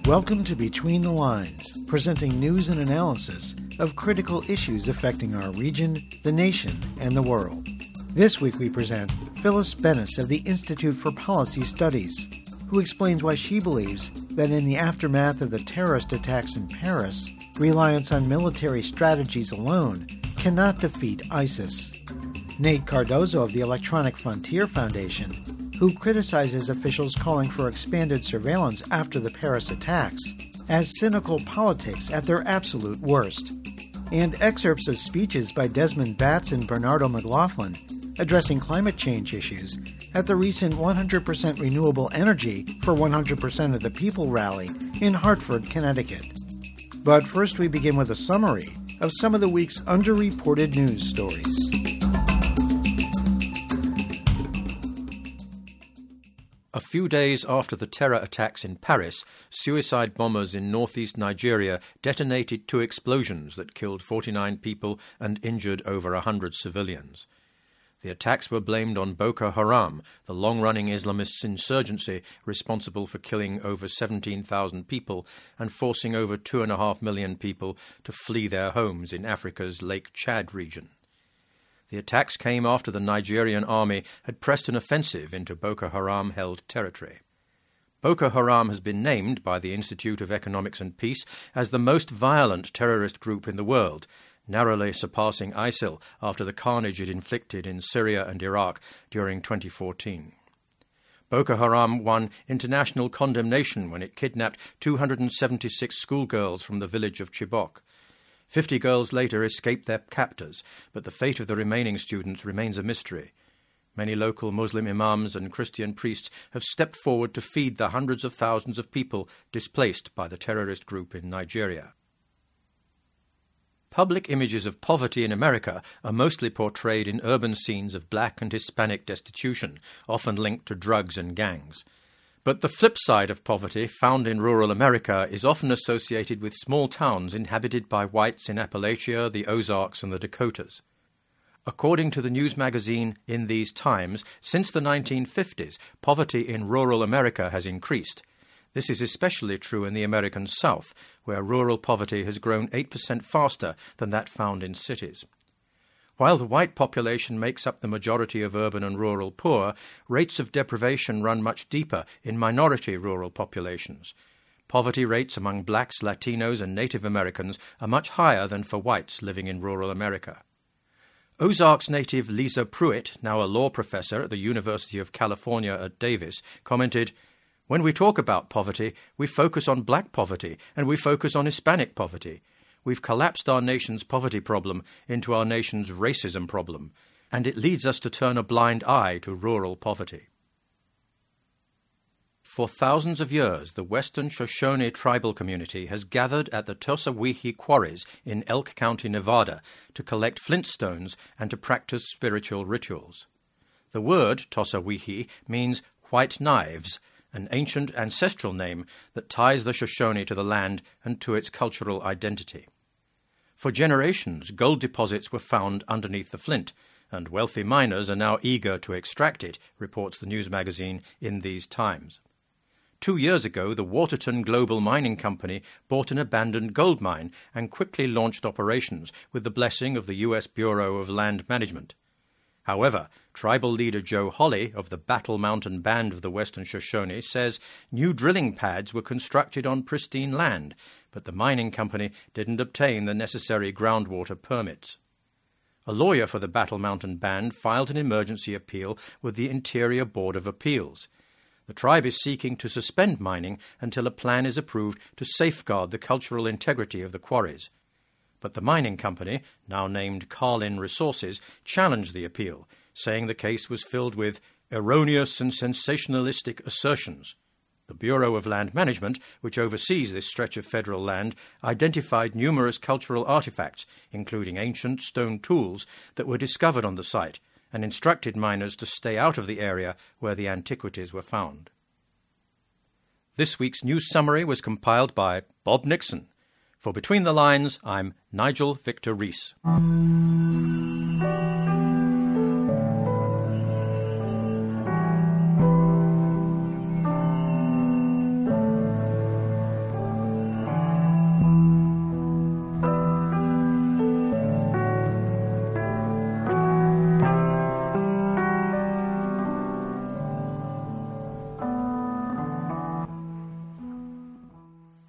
Welcome to Between the Lines, presenting news and analysis of critical issues affecting our region, the nation, and the world. This week we present Phyllis Bennis of the Institute for Policy Studies, who explains why she believes that in the aftermath of the terrorist attacks in Paris, reliance on military strategies alone cannot defeat ISIS. Nate Cardozo of the Electronic Frontier Foundation, who criticizes officials calling for expanded surveillance after the Paris attacks as cynical politics at their absolute worst. And excerpts of speeches by Desmond Batts and Bernardo McLaughlin addressing climate change issues at the recent 100% renewable energy for 100% of the people rally in Hartford, Connecticut. But first we begin with a summary of some of the week's underreported news stories. A few days after the terror attacks in Paris, suicide bombers in northeast Nigeria detonated 2 explosions that killed 49 people and injured over 100 civilians. The attacks were blamed on Boko Haram, the long-running Islamist insurgency responsible for killing over 17,000 people and forcing over 2.5 million people to flee their homes in Africa's Lake Chad region. The attacks came after the Nigerian army had pressed an offensive into Boko Haram-held territory. Boko Haram has been named by the Institute of Economics and Peace as the most violent terrorist group in the world, narrowly surpassing ISIL after the carnage it inflicted in Syria and Iraq during 2014. Boko Haram won international condemnation when it kidnapped 276 schoolgirls from the village of Chibok. 50 girls later escaped their captors, but the fate of the remaining students remains a mystery. Many local Muslim imams and Christian priests have stepped forward to feed the hundreds of thousands of people displaced by the terrorist group in Nigeria. Public images of poverty in America are mostly portrayed in urban scenes of black and Hispanic destitution, often linked to drugs and gangs. But the flip side of poverty, found in rural America, is often associated with small towns inhabited by whites in Appalachia, the Ozarks, and the Dakotas. According to the news magazine In These Times, since the 1950s, poverty in rural America has increased. This is especially true in the American South, where rural poverty has grown 8% faster than that found in cities. While the white population makes up the majority of urban and rural poor, rates of deprivation run much deeper in minority rural populations. Poverty rates among blacks, Latinos, and Native Americans are much higher than for whites living in rural America. Ozarks native Lisa Pruitt, now a law professor at the University of California at Davis, commented, "When we talk about poverty, we focus on black poverty and we focus on Hispanic poverty. We've collapsed our nation's poverty problem into our nation's racism problem, and it leads us to turn a blind eye to rural poverty." For thousands of years, the Western Shoshone tribal community has gathered at the Tosawihi quarries in Elk County, Nevada, to collect flintstones and to practice spiritual rituals. The word Tosawihi means white knives, an ancient ancestral name that ties the Shoshone to the land and to its cultural identity. For generations, gold deposits were found underneath the flint, and wealthy miners are now eager to extract it, reports the news magazine In These Times. 2 years ago, the Waterton Global Mining Company bought an abandoned gold mine and quickly launched operations with the blessing of the U.S. Bureau of Land Management. However, tribal leader Joe Holley of the Battle Mountain Band of the Western Shoshone says new drilling pads were constructed on pristine land, but the mining company didn't obtain the necessary groundwater permits. A lawyer for the Battle Mountain Band filed an emergency appeal with the Interior Board of Appeals. The tribe is seeking to suspend mining until a plan is approved to safeguard the cultural integrity of the quarries. But the mining company, now named Carlin Resources, challenged the appeal, saying the case was filled with erroneous and sensationalistic assertions. The Bureau of Land Management, which oversees this stretch of federal land, identified numerous cultural artifacts, including ancient stone tools, that were discovered on the site, and instructed miners to stay out of the area where the antiquities were found. This week's news summary was compiled by Bob Nixon. For Between the Lines, I'm Nigel Victor Rees.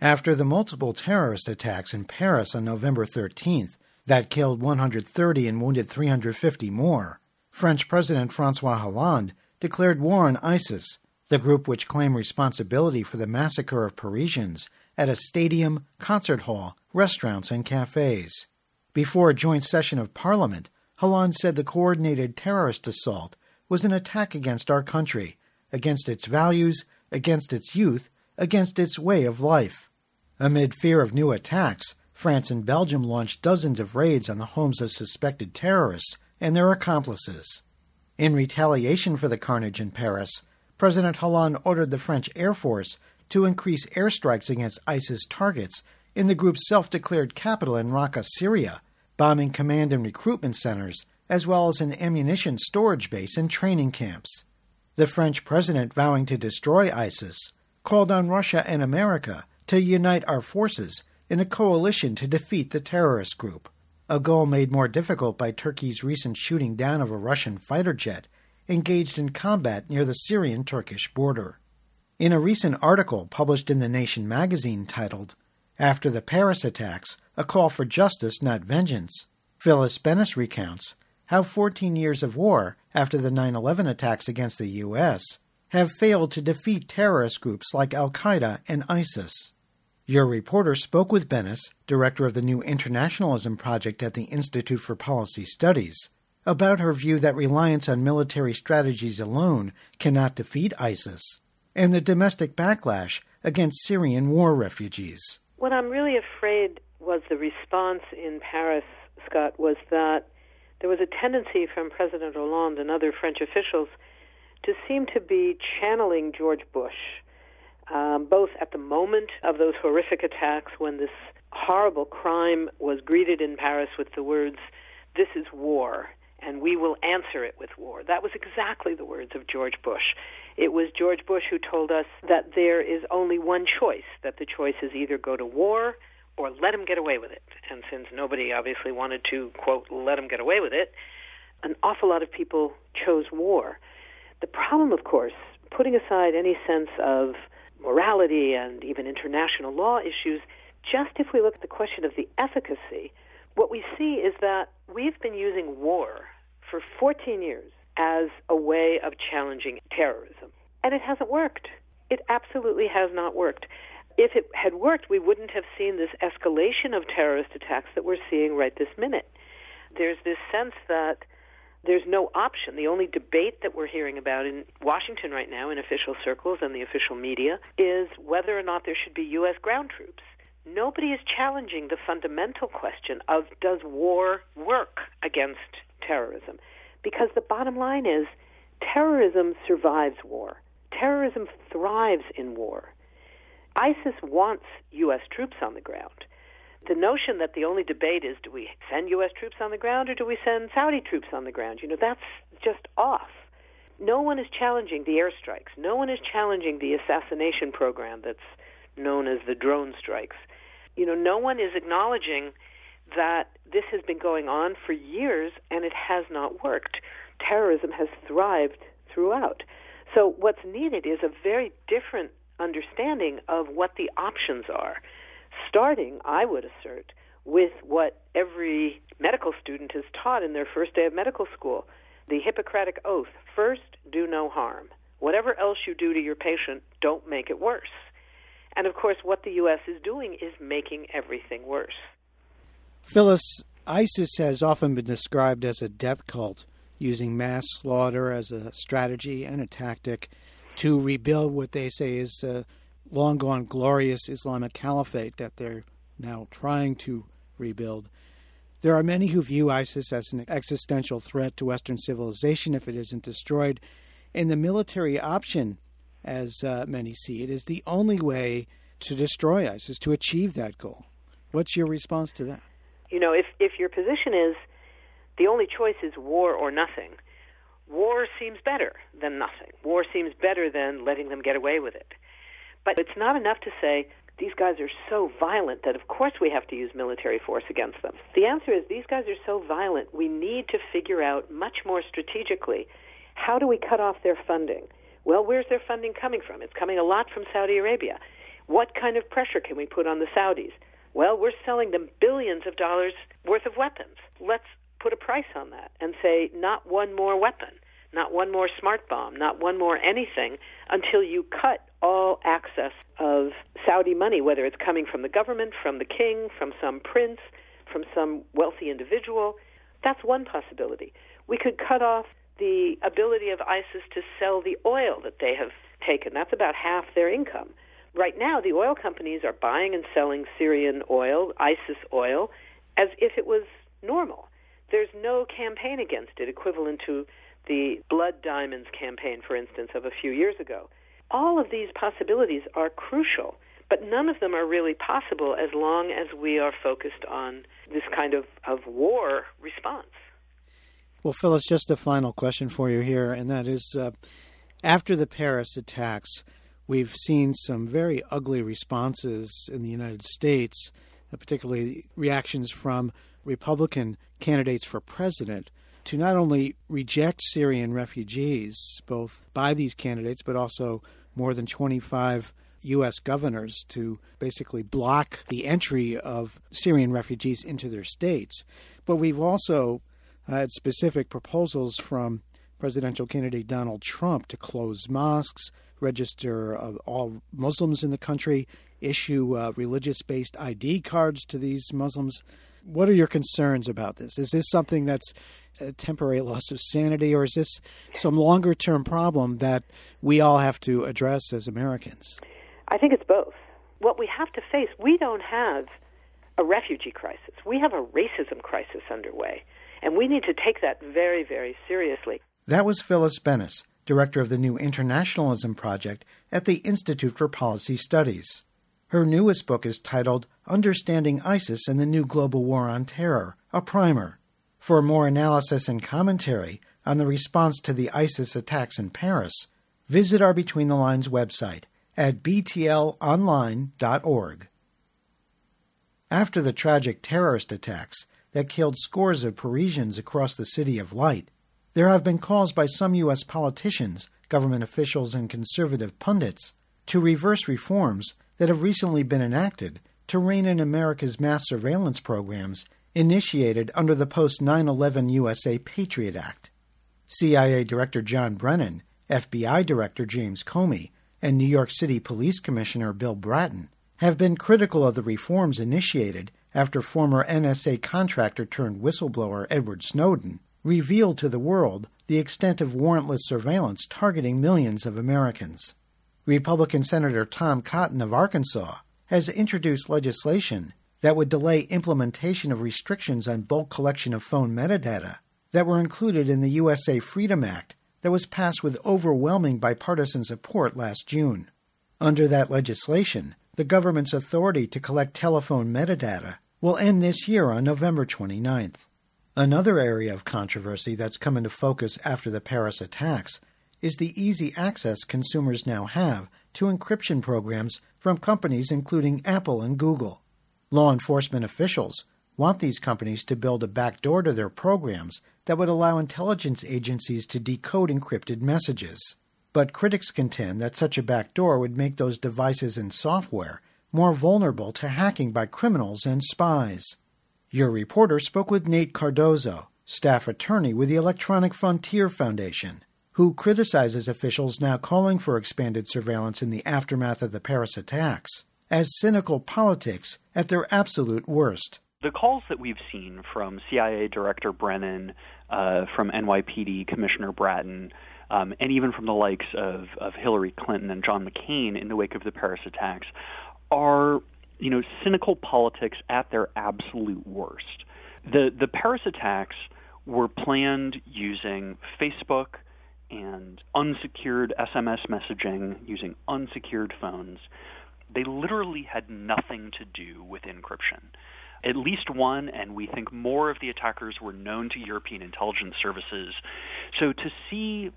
After the multiple terrorist attacks in Paris on November 13th that killed 130 and wounded 350 more, French President François Hollande declared war on ISIS, the group which claimed responsibility for the massacre of Parisians at a stadium, concert hall, restaurants, and cafes. Before a joint session of Parliament, Hollande said the coordinated terrorist assault was an attack against our country, against its values, against its youth, against its way of life. Amid fear of new attacks, France and Belgium launched dozens of raids on the homes of suspected terrorists and their accomplices. In retaliation for the carnage in Paris, President Hollande ordered the French Air Force to increase airstrikes against ISIS targets in the group's self-declared capital in Raqqa, Syria, bombing command and recruitment centers, as well as an ammunition storage base and training camps. The French president, vowing to destroy ISIS, called on Russia and America to unite our forces in a coalition to defeat the terrorist group, a goal made more difficult by Turkey's recent shooting down of a Russian fighter jet engaged in combat near the Syrian-Turkish border. In a recent article published in The Nation magazine titled, "After the Paris Attacks, a Call for Justice, Not Vengeance," Phyllis Bennis recounts how 14 years of war after the 9/11 attacks against the U.S. have failed to defeat terrorist groups like Al-Qaeda and ISIS. Your reporter spoke with Bennis, director of the New Internationalism Project at the Institute for Policy Studies, about her view that reliance on military strategies alone cannot defeat ISIS, and the domestic backlash against Syrian war refugees. What I'm really afraid was the response in Paris, Scott, was that there was a tendency from President Hollande and other French officials to seem to be channeling George Bush, both at the moment of those horrific attacks when this horrible crime was greeted in Paris with the words, "This is war, and we will answer it with war." That was exactly the words of George Bush. It was George Bush who told us that there is only one choice, that the choice is either go to war or let him get away with it. And since nobody obviously wanted to, quote, let him get away with it, an awful lot of people chose war. The problem, of course, putting aside any sense of morality and even international law issues, just if we look at the question of the efficacy, what we see is that we've been using war for 14 years as a way of challenging terrorism. And it hasn't worked. It absolutely has not worked. If it had worked, we wouldn't have seen this escalation of terrorist attacks that we're seeing right this minute. There's this sense that there's no option. The only debate that we're hearing about in Washington right now in official circles and the official media is whether or not there should be U.S. ground troops. Nobody is challenging the fundamental question of does war work against terrorism? Because the bottom line is terrorism survives war. Terrorism thrives in war. ISIS wants U.S. troops on the ground. The notion that the only debate is do we send U.S. troops on the ground or do we send Saudi troops on the ground, that's just off. No one is challenging the airstrikes. No one is challenging the assassination program that's known as the drone strikes. No one is acknowledging that this has been going on for years and it has not worked. Terrorism has thrived throughout. So what's needed is a very different understanding of what the options are, starting, I would assert, with what every medical student is taught in their first day of medical school, the Hippocratic Oath. First, do no harm. Whatever else you do to your patient, don't make it worse. And, of course, what the U.S. is doing is making everything worse. Phyllis, ISIS has often been described as a death cult, using mass slaughter as a strategy and a tactic to rebuild what they say is a long-gone glorious Islamic caliphate that they're now trying to rebuild. There are many who view ISIS as an existential threat to Western civilization if it isn't destroyed, and the military option, as many see it, is the only way to destroy ISIS, to achieve that goal. What's your response to that? If your position is the only choice is war or nothing, war seems better than nothing. War seems better than letting them get away with it. But it's not enough to say, these guys are so violent that of course we have to use military force against them. The answer is these guys are so violent, we need to figure out much more strategically, how do we cut off their funding? Well, where's their funding coming from? It's coming a lot from Saudi Arabia. What kind of pressure can we put on the Saudis? Well, we're selling them billions of dollars worth of weapons. Let's put a price on that and say not one more weapon, not one more smart bomb, not one more anything until you cut all access of Saudi money, whether it's coming from the government, from the king, from some prince, from some wealthy individual. That's one possibility. We could cut off the ability of ISIS to sell the oil that they have taken. That's about half their income. Right now, the oil companies are buying and selling Syrian oil, ISIS oil, as if it was normal. There's no campaign against it, equivalent to the Blood Diamonds campaign, for instance, of a few years ago. All of these possibilities are crucial, but none of them are really possible as long as we are focused on this kind of war response. Well, Phyllis, just a final question for you here, and that is, after the Paris attacks, we've seen some very ugly responses in the United States, particularly reactions from Republican candidates for president, to not only reject Syrian refugees, both by these candidates, but also more than 25 U.S. governors to basically block the entry of Syrian refugees into their states. But we've also had specific proposals from presidential candidate Donald Trump to close mosques, register all Muslims in the country, issue religious-based ID cards to these Muslims. What are your concerns about this? Is this something that's a temporary loss of sanity, or is this some longer-term problem that we all have to address as Americans? I think it's both. What we have to face, we don't have a refugee crisis. We have a racism crisis underway, and we need to take that very, very seriously. That was Phyllis Bennis, director of the New Internationalism Project at the Institute for Policy Studies. Her newest book is titled Understanding ISIS and the New Global War on Terror, a primer. For more analysis and commentary on the response to the ISIS attacks in Paris, visit our Between the Lines website at btlonline.org. After the tragic terrorist attacks that killed scores of Parisians across the City of Light, there have been calls by some U.S. politicians, government officials, and conservative pundits to reverse reforms that have recently been enacted to rein in America's mass surveillance programs initiated under the post-9/11 USA Patriot Act. CIA Director John Brennan, FBI Director James Comey, and New York City Police Commissioner Bill Bratton have been critical of the reforms initiated after former NSA contractor turned whistleblower Edward Snowden revealed to the world the extent of warrantless surveillance targeting millions of Americans. Republican Senator Tom Cotton of Arkansas has introduced legislation that would delay implementation of restrictions on bulk collection of phone metadata that were included in the USA Freedom Act that was passed with overwhelming bipartisan support last June. Under that legislation, the government's authority to collect telephone metadata will end this year on November 29th. Another area of controversy that's come into focus after the Paris attacks is the easy access consumers now have to encryption programs from companies including Apple and Google. Law enforcement officials want these companies to build a backdoor to their programs that would allow intelligence agencies to decode encrypted messages. But critics contend that such a backdoor would make those devices and software more vulnerable to hacking by criminals and spies. Your reporter spoke with Nate Cardozo, staff attorney with the Electronic Frontier Foundation, who criticizes officials now calling for expanded surveillance in the aftermath of the Paris attacks as cynical politics at their absolute worst. The calls that we've seen from CIA Director Brennan, from NYPD Commissioner Bratton, and even from the likes of Hillary Clinton and John McCain in the wake of the Paris attacks are, cynical politics at their absolute worst. The Paris attacks were planned using Facebook and unsecured SMS messaging, using unsecured phones. They literally had nothing to do with encryption. At least one, and we think more of the attackers were known to European intelligence services. So to see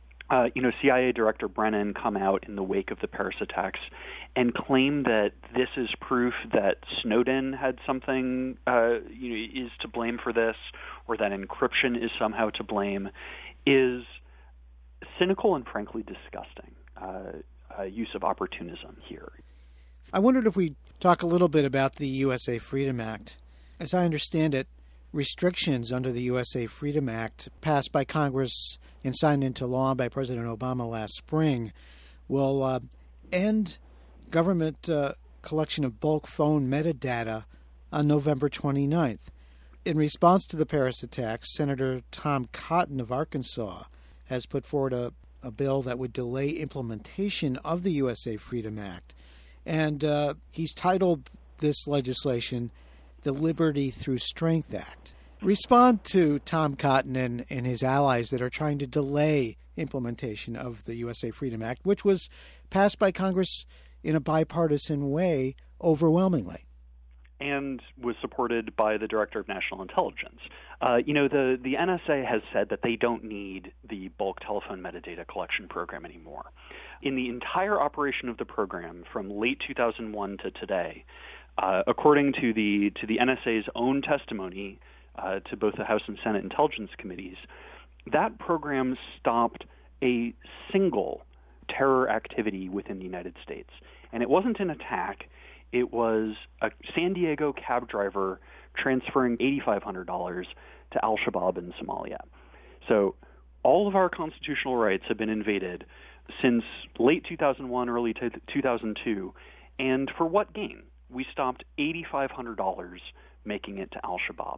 CIA Director Brennan come out in the wake of the Paris attacks and claim that this is proof that Snowden had something, is to blame for this, or that encryption is somehow to blame, is cynical and frankly disgusting use of opportunism here. I wondered if we talk a little bit about the USA Freedom Act. As I understand it, restrictions under the USA Freedom Act passed by Congress and signed into law by President Obama last spring will end government collection of bulk phone metadata on November 29th. In response to the Paris attacks, Senator Tom Cotton of Arkansas has put forward a bill that would delay implementation of the USA Freedom Act. And he's titled this legislation the Liberty Through Strength Act. Respond to Tom Cotton and his allies that are trying to delay implementation of the USA Freedom Act, which was passed by Congress in a bipartisan way overwhelmingly. And was supported by the Director of National Intelligence. The NSA has said that they don't need the bulk telephone metadata collection program anymore. In the entire operation of the program from late 2001 to today, according to the NSA's own testimony to both the House and Senate Intelligence Committees, that program stopped a single terror activity within the United States. And it wasn't an attack. It was a San Diego cab driver transferring $8,500 to al-Shabaab in Somalia. So all of our constitutional rights have been invaded since late 2001, early 2002. And for what gain? We stopped $8,500 making it to al-Shabaab.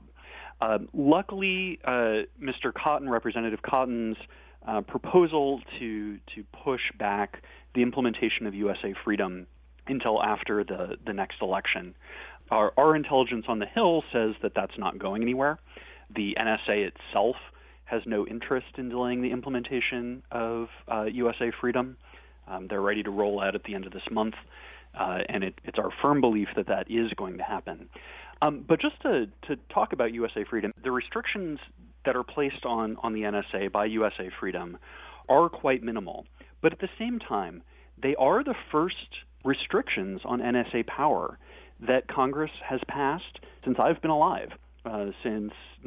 Luckily, Mr. Cotton, Representative Cotton's proposal to push back the implementation of USA Freedom until after the next election. Our intelligence on the Hill says that that's not going anywhere. The NSA itself has no interest in delaying the implementation of USA Freedom. They're ready to roll out at the end of this month, and it's our firm belief that that is going to happen. But just to talk about USA Freedom, the restrictions that are placed on the NSA by USA Freedom are quite minimal. But at the same time, they are the first restrictions on NSA power that Congress has passed since I've been alive, since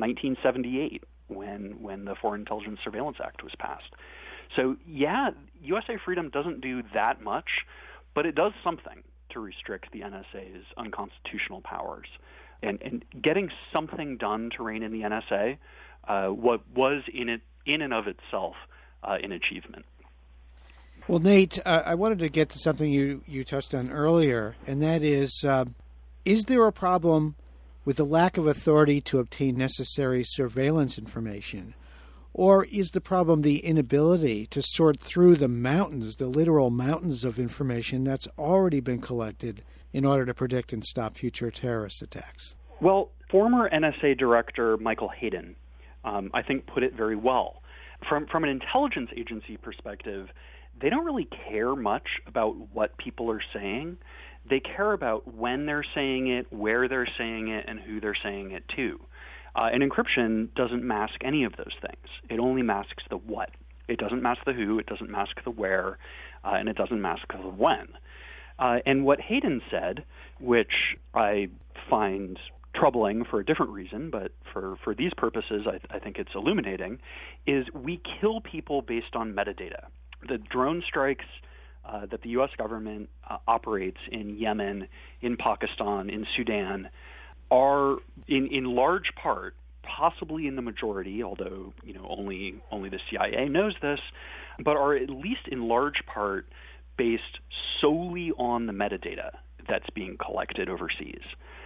1978, when the Foreign Intelligence Surveillance Act was passed. So, yeah, USA Freedom doesn't do that much, but it does something to restrict the NSA's unconstitutional powers. And getting something done to rein in the NSA what was in and of itself an achievement. Well, Nate, I wanted to get to something you touched on earlier, and that is there a problem with the lack of authority to obtain necessary surveillance information? Or is the problem the inability to sort through the mountains, the literal mountains of information that's already been collected in order to predict and stop future terrorist attacks? Well, former NSA Director Michael Hayden, I think, put it very well. From an intelligence agency perspective, they don't really care much about what people are saying. They care about when they're saying it, where they're saying it, and who they're saying it to. And encryption doesn't mask any of those things. It only masks the what. It doesn't mask the who, it doesn't mask the where, and it doesn't mask the when. And what Hayden said, which I find troubling for a different reason, but for these purposes I think it's illuminating, is we kill people based on metadata. The drone strikes that the U.S. government operates in Yemen, in Pakistan, in Sudan, are in large part, possibly in the majority, although only the CIA knows this, but are at least in large part based solely on the metadata that's being collected overseas.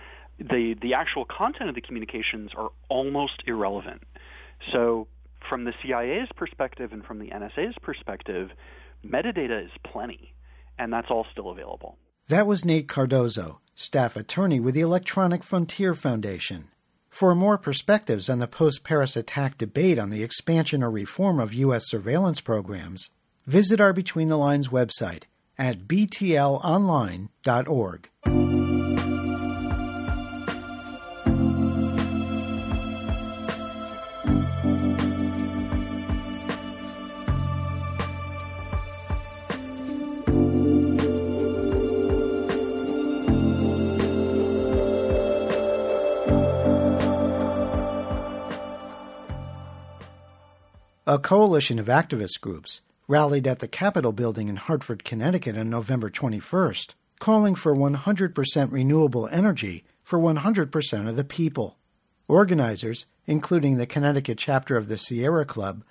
The actual content of the communications are almost irrelevant. So from the CIA's perspective and from the NSA's perspective, metadata is plenty, and that's all still available. That was Nate Cardozo, staff attorney with the Electronic Frontier Foundation. For more perspectives on the post-Paris attack debate on the expansion or reform of U.S. surveillance programs, visit our Between the Lines website at btlonline.org. A coalition of activist groups rallied at the Capitol building in Hartford, Connecticut on November 21st calling for 100% renewable energy for 100% of the people. Organizers, including the Connecticut chapter of the Sierra Club,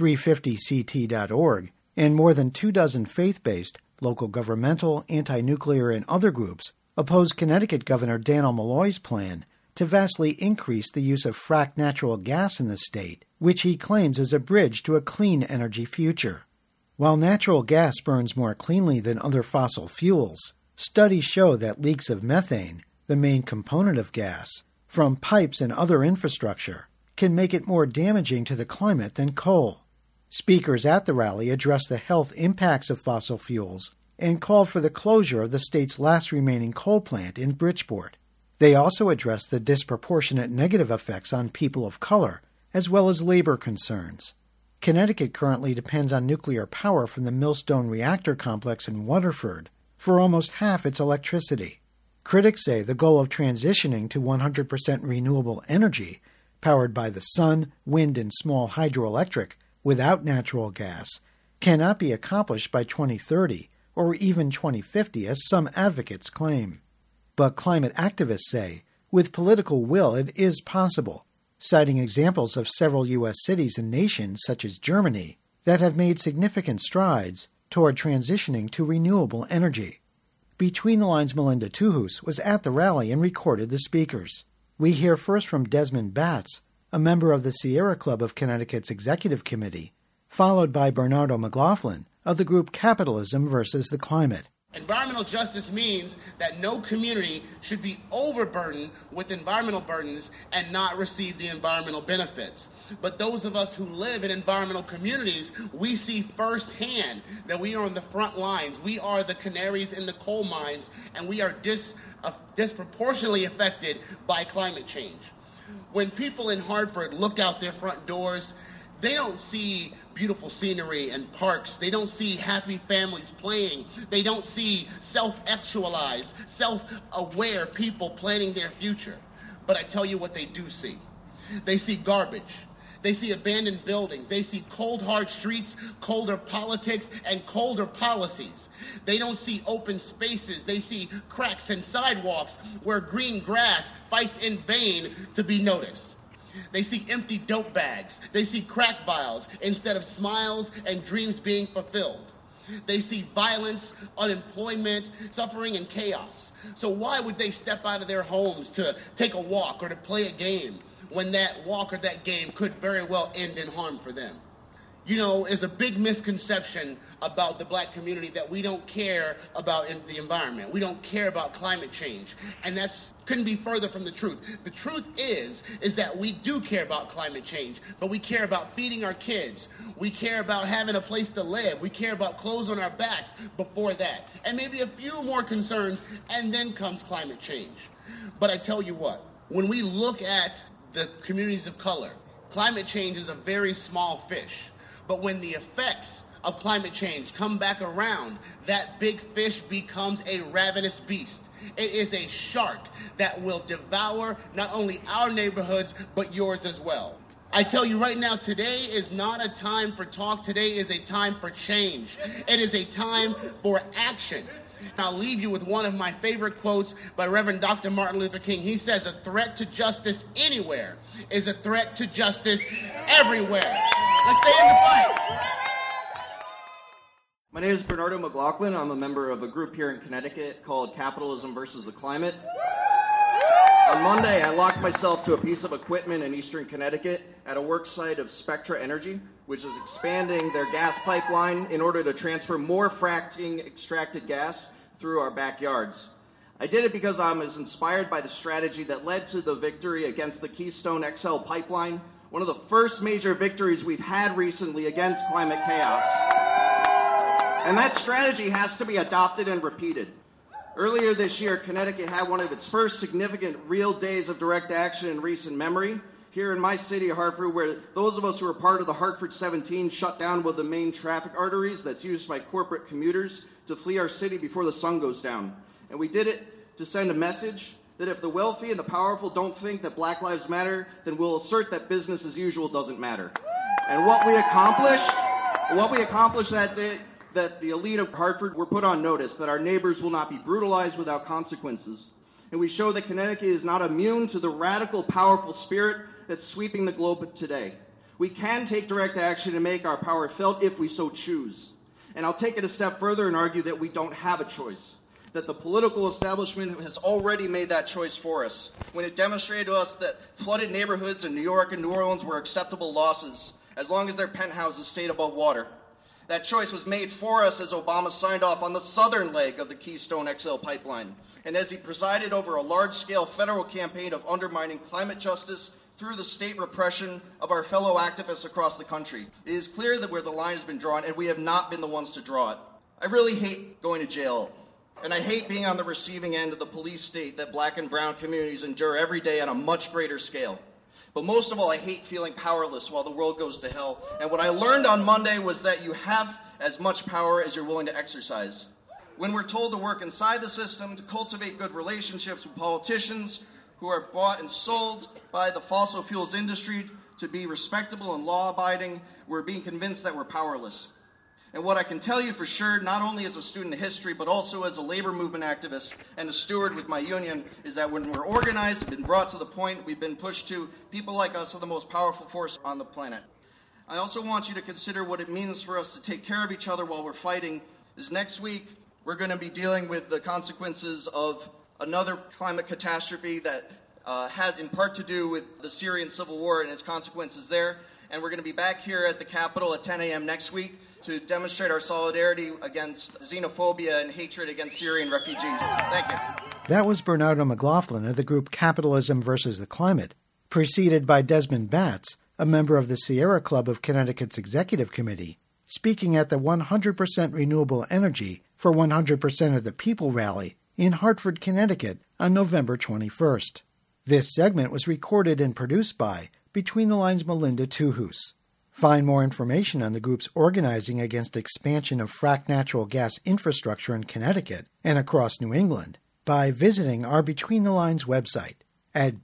350ct.org, and more than 24 faith-based, local governmental, anti-nuclear, and other groups, oppose Connecticut Governor Dannel Malloy's plan to vastly increase the use of fracked natural gas in the state, which he claims is a bridge to a clean energy future. While natural gas burns more cleanly than other fossil fuels, studies show that leaks of methane, the main component of gas, from pipes and other infrastructure, can make it more damaging to the climate than coal. Speakers at the rally addressed the health impacts of fossil fuels and called for the closure of the state's last remaining coal plant in Bridgeport. They also addressed the disproportionate negative effects on people of color, as well as labor concerns. Connecticut currently depends on nuclear power from the Millstone reactor complex in Waterford for almost half its electricity. Critics say the goal of transitioning to 100% renewable energy, powered by the sun, wind, and small hydroelectric, without natural gas, cannot be accomplished by 2030 or even 2050, as some advocates claim. But climate activists say, with political will, it is possible, citing examples of several U.S. cities and nations, such as Germany, that have made significant strides toward transitioning to renewable energy. Between the Lines' Melinda Tuhus was at the rally and recorded the speakers. We hear first from Desmond Batts, a member of the Sierra Club of Connecticut's Executive Committee, followed by Bernardo McLaughlin of the group Capitalism versus the Climate. Environmental justice means that no community should be overburdened with environmental burdens and not receive the environmental benefits. But those of us who live in environmental communities, we see firsthand that we are on the front lines. We are the canaries in the coal mines, and we are disproportionately affected by climate change. When people in Hartford look out their front doors, they don't see beautiful scenery and parks. They don't see happy families playing. They don't see self-actualized, self-aware people planning their future. But I tell you what they do see. They see garbage. They see abandoned buildings. They see cold, hard streets, colder politics, and colder policies. They don't see open spaces. They see cracks in sidewalks where green grass fights in vain to be noticed. They see empty dope bags. They see crack vials instead of smiles and dreams being fulfilled. They see violence, unemployment, suffering, and chaos. So why would they step out of their homes to take a walk or to play a game when that walk or that game could very well end in harm for them? You know, there's a big misconception about the black community that we don't care about the environment. We don't care about climate change. And that's couldn't be further from the truth. The truth is that we do care about climate change, but we care about feeding our kids. We care about having a place to live. We care about clothes on our backs before that. And maybe a few more concerns, and then comes climate change. But I tell you what, when we look at the communities of color, climate change is a very small fish. But when the effects of climate change come back around, that big fish becomes a ravenous beast. It is a shark that will devour not only our neighborhoods, but yours as well. I tell you right now, today is not a time for talk. Today is a time for change. It is a time for action. I'll leave you with one of my favorite quotes by Reverend Dr. Martin Luther King. He says, "A threat to justice anywhere is a threat to justice everywhere." Let's stay in the fight. My name is Bernardo McLaughlin. I'm a member of a group here in Connecticut called Capitalism versus the Climate. On Monday, I locked myself to a piece of equipment in eastern Connecticut at a work site of Spectra Energy, which is expanding their gas pipeline in order to transfer more fracking extracted gas through our backyards. I did it because I was inspired by the strategy that led to the victory against the Keystone XL pipeline, one of the first major victories we've had recently against climate chaos. And that strategy has to be adopted and repeated. Earlier this year, Connecticut had one of its first significant real days of direct action in recent memory. Here in my city, Hartford, where those of us who were part of the Hartford 17 shut down one of the main traffic arteries that's used by corporate commuters to flee our city before the sun goes down. And we did it to send a message that if the wealthy and the powerful don't think that Black Lives Matter, then we'll assert that business as usual doesn't matter. And what we accomplished that day, that the elite of Hartford were put on notice that our neighbors will not be brutalized without consequences. And we show that Connecticut is not immune to the radical, powerful spirit that's sweeping the globe today. We can take direct action and make our power felt if we so choose. And I'll take it a step further and argue that we don't have a choice, that the political establishment has already made that choice for us when it demonstrated to us that flooded neighborhoods in New York and New Orleans were acceptable losses as long as their penthouses stayed above water. That choice was made for us as Obama signed off on the southern leg of the Keystone XL pipeline, and as he presided over a large-scale federal campaign of undermining climate justice through the state repression of our fellow activists across the country. It is clear that where the line has been drawn, and we have not been the ones to draw it. I really hate going to jail, and I hate being on the receiving end of the police state that black and brown communities endure every day on a much greater scale. But most of all, I hate feeling powerless while the world goes to hell. And what I learned on Monday was that you have as much power as you're willing to exercise. When we're told to work inside the system, to cultivate good relationships with politicians who are bought and sold by the fossil fuels industry to be respectable and law-abiding, we're being convinced that we're powerless. And what I can tell you for sure, not only as a student of history, but also as a labor movement activist and a steward with my union, is that when we're organized and been brought to the point we've been pushed to, people like us are the most powerful force on the planet. I also want you to consider what it means for us to take care of each other while we're fighting. Is next week, we're going to be dealing with the consequences of another climate catastrophe that has in part to do with the Syrian civil war and its consequences there. And we're going to be back here at the Capitol at 10 a.m. next week to demonstrate our solidarity against xenophobia and hatred against Syrian refugees. Thank you. That was Bernardo McLaughlin of the group Capitalism versus the Climate, preceded by Desmond Batts, a member of the Sierra Club of Connecticut's Executive Committee, speaking at the 100% Renewable Energy for 100% of the People rally in Hartford, Connecticut on November 21st. This segment was recorded and produced by Between the Lines' Melinda Tuhus. Find more information on the group's organizing against expansion of fracked natural gas infrastructure in Connecticut and across New England by visiting our Between the Lines website at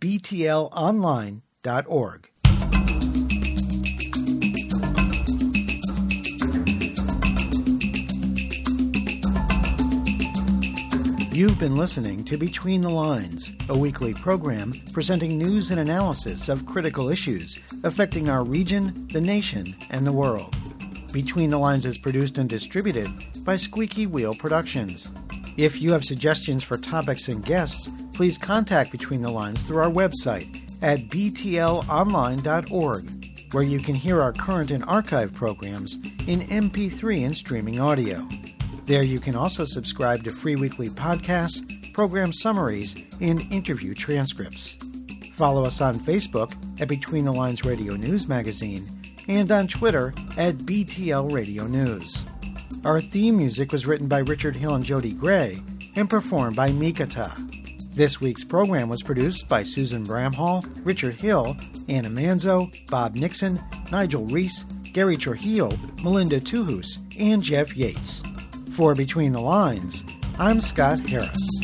btlonline.org. You've been listening to Between the Lines, a weekly program presenting news and analysis of critical issues affecting our region, the nation, and the world. Between the Lines is produced and distributed by Squeaky Wheel Productions. If you have suggestions for topics and guests, please contact Between the Lines through our website at btlonline.org, where you can hear our current and archive programs in MP3 and streaming audio. There you can also subscribe to free weekly podcasts, program summaries, and interview transcripts. Follow us on Facebook at Between the Lines Radio News Magazine and on Twitter at BTL Radio News. Our theme music was written by Richard Hill and Jody Gray and performed by Mikata. This week's program was produced by Susan Bramhall, Richard Hill, Anna Manzo, Bob Nixon, Nigel Reese, Gary Trujillo, Melinda Tuhus, and Jeff Yates. For Between the Lines, I'm Scott Harris.